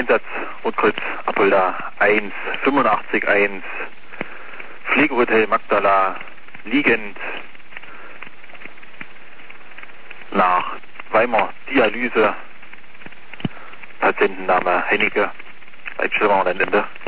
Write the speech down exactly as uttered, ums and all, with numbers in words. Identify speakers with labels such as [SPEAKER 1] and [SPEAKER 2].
[SPEAKER 1] Einsatz Rotkreuz Apolda eins, fünfundachtzig eins, Pflegehotel Magdala, liegend nach Weimar Dialyse, Patientenname Hennecke, Einstellung am Ende.